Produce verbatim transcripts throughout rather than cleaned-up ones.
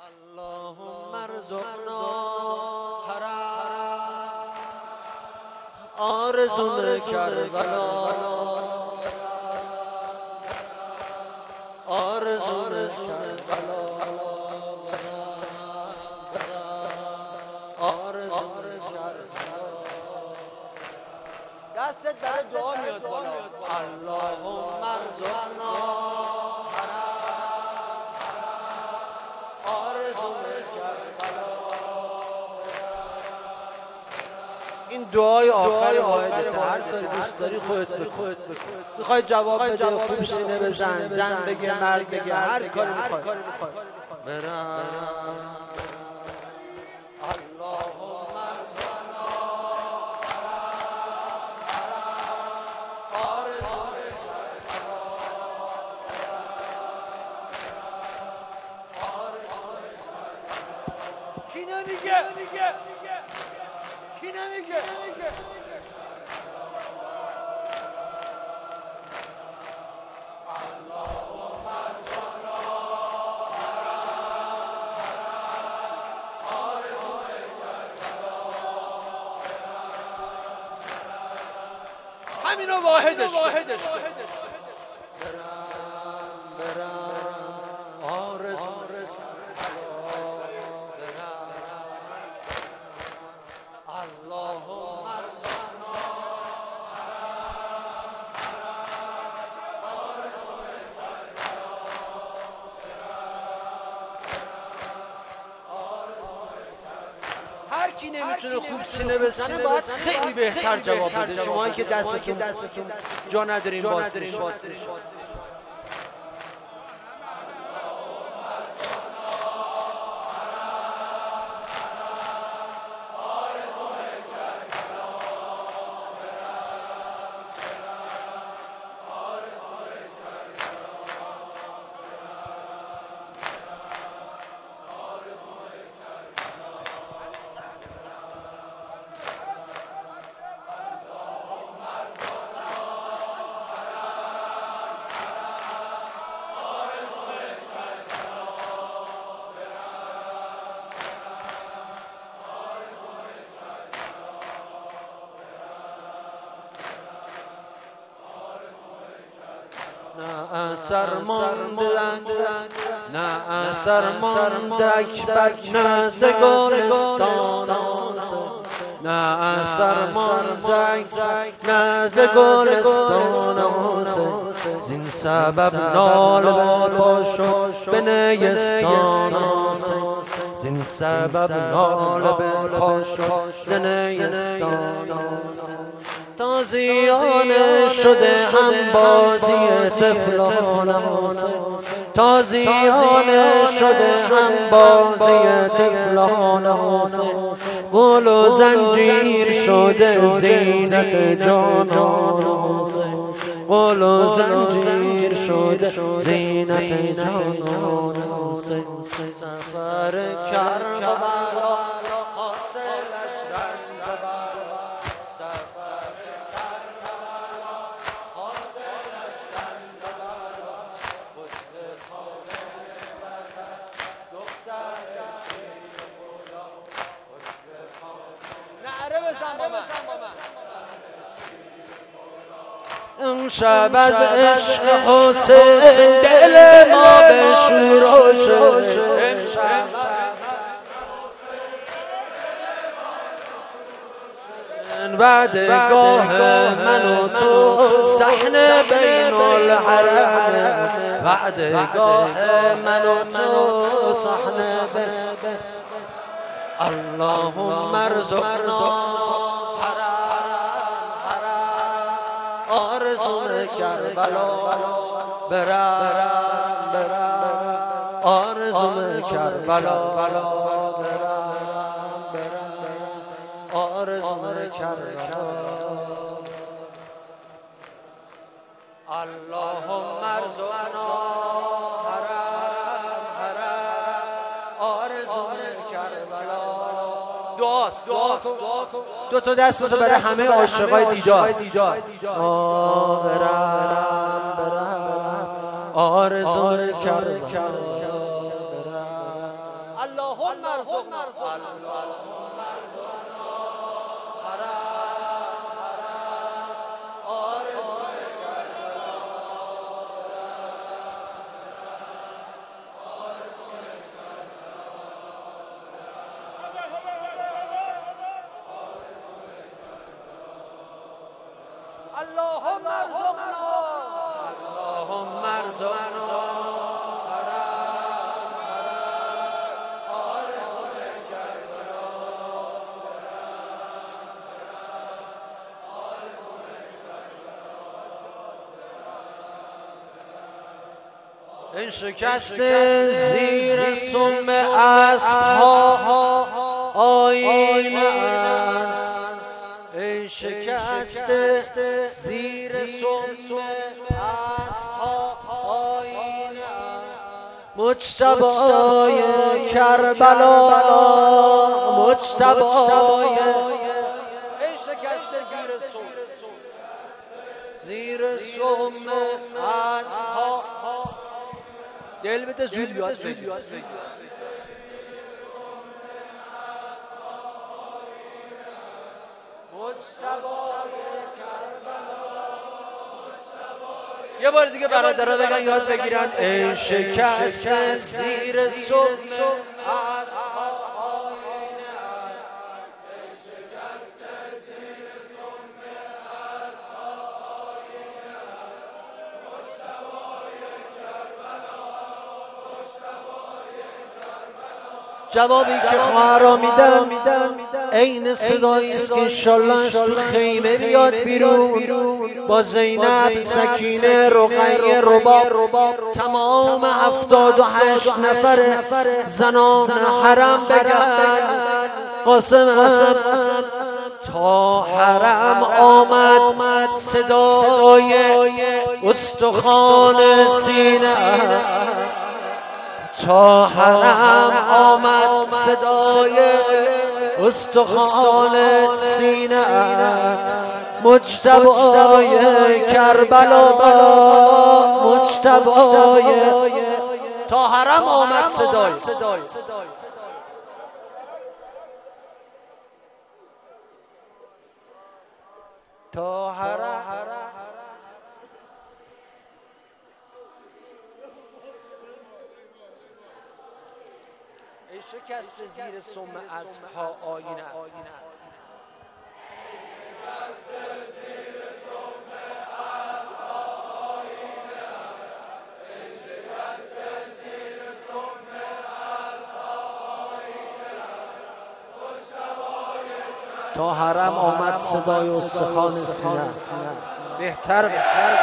اللهم ارزقنا حرم آرزوم کربلا، آرزوم کربلا، آرزوم کربلا. دستت برای دعا میاد بالا. اللهم ارزقنا این دعای آخر واحدت. هر کاری دوست داری خودت بکن. میخوای جواب بده، خوب سینه بزن، زن بگه، مرد بگه، هر کاری میخوای. برم اللهم ارزقنا کی نمیگه؟ کی نمیگه؟ همینو واحدش واحدش برم برم آرزو اللهم ارزقنا هر کی نمیتونه خوب سینه بزنه باید خیلی بهتر جواب بده. شما که دستتون جا ندارین باز نه اثر ماندن نه اثر ماندک بک نه ز گلستان نه اثر ماندک نه ز گلستان زین سبب نال پاشو به نیستان زین سبب نال پاشو ز نیستان تازیانه شده هم بازی طفلان تازیانه شده هم بازی طفلان گل و زنجیر شده زینت جانان گل و زنجیر شده زینت جانان سفر کربلا حاصلش رنج بلا سفر کربلا حاصلش رنج بلا خود به خانه زدن دخترش شیر خدا خود به خانه نعره بزن با من امشب از عشق حسین دل ما به شور و شور امشب وعدگاه من و تو صحنه بین الحرم وعدگاه من و تو صحنه بین اللهم ارزقنا آرزوم کربلا برم برم آرزوم کربلا برم برم آرزوم کربلا اللهم ارزقنا حرم حرم آرزوم کربلا. دعاست دعاست دو تا دستتو برای همه عاشقای دیدار آه برم برم آرزوم کربلا برم اللهم ارزقنا اللهم ارزقنا حرام حرام آرزوی اللهم ارزقنا اللهم ارزقنا این شکست زیر سم اسبها آینه است، این شکست زیر سم اسبها آینه است. مجتبای کربلا مجتبای این شکست زیر سم زیر سم اسبها دل بده زود یاد بگیر. یه بار دیگه برادرها بگن یاد بگیرن. این شکست زیر سم جوابی که خواهرها میدم عین صدایی است که انشالله تو خیمه بیاد بیرون با زینب، سکینه، رقیه، رباب، تمام هفتاد و هشت نفر زنان حرم بگن قاسمم تا حرم آمد صدای استخوان سینه، تا حرم آمد صدای استخوان سینه‌ات. مجتبای کربلا مجتبای تا حرم آمد صدای تا حرم شکست زیر سم اسبها آینه تا حرم آمد صدای استخوان سینه. بهتر بهتر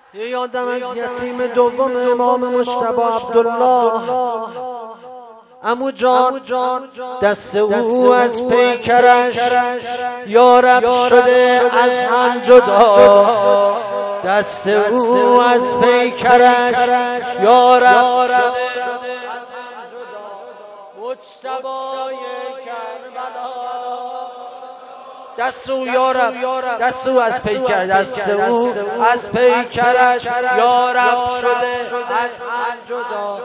یادم از یتیم دوم امام مجتبی عبدالله عمو جان دست او از پیکرش یارب شده از هم جدا، دست او از پیکرش یارب شده از هم جدا. مجتبی کربلا دست او یارب، دست او از پیکر، دست او از پیکرش یارب شده از هم جدا.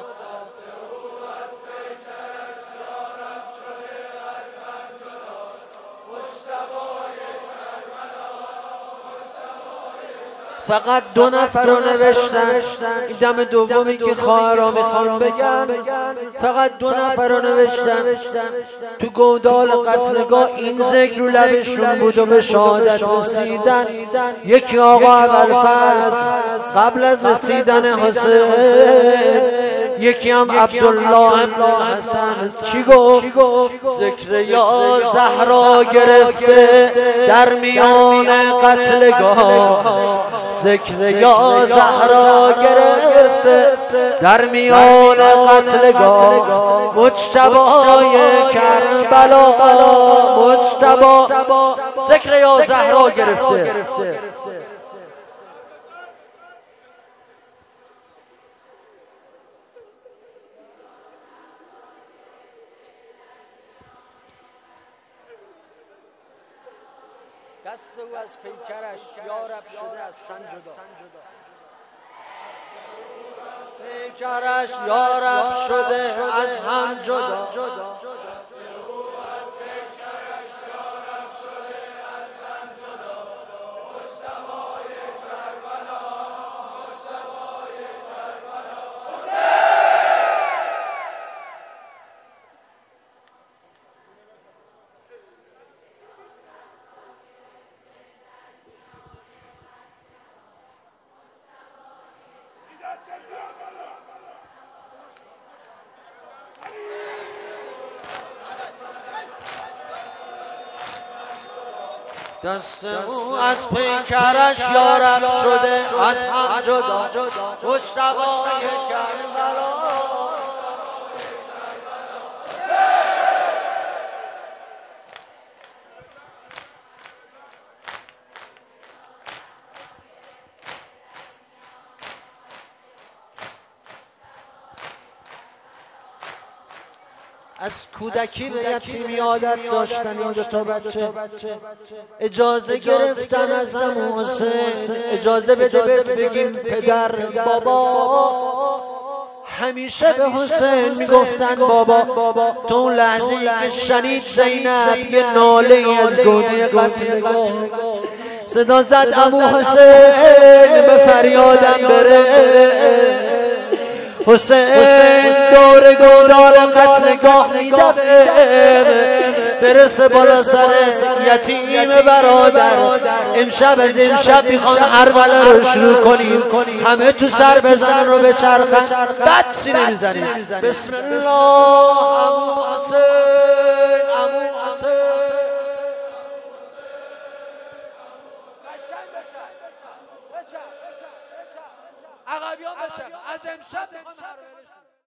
فقط دو نفر رو نوشتن، این دم دومی که خواهرها میخوان بگن، فقط دو نفر رو نوشتن تو گودال قتلگاه این ذکر رو لبشون بود و به شهادت رسیدن. یکی آقا ابوالفضل قبل از رسیدن حسین، یکی هم عبدالله ابن حسن. چی گفت؟ ذکر یا زهرا گرفته در میان قتلگاه، ذکر یا زهرا گرفته در میان قتلگاه. مجتبی کربلا، مجتبی ذکر یا زهرا گرفته. دست او از پیکرش یارب شده از سن جدا، پیکرش یارب شده از هم جدا. دست او از پیکرش یارب شده از هم جدا. مجتبی کربلا از کودکی به یتیمی عادت داشتن این دو تا بچه. اجازه گرفتن از عمو حسین، اجازه بده بهت بگیم پدر بابا. همیشه به حسین میگفتن بابا. تو اون لحظه ای که شنید زینب یه ناله ای از گونه قتلگاه صدا زد عمو حسین به فریادم بره. حسین دور گودال قتلگاه میدوه برسه بالا سر یتیم برادر. امشب از امشب میخوان هربله رو شروع کنیم، همه تو سر بزنن رو بچرخن، بد سینه میزنیم. بسم الله. عمو حسین، عمو حسین عقبیان بچرخ. از امشب میخوان هربله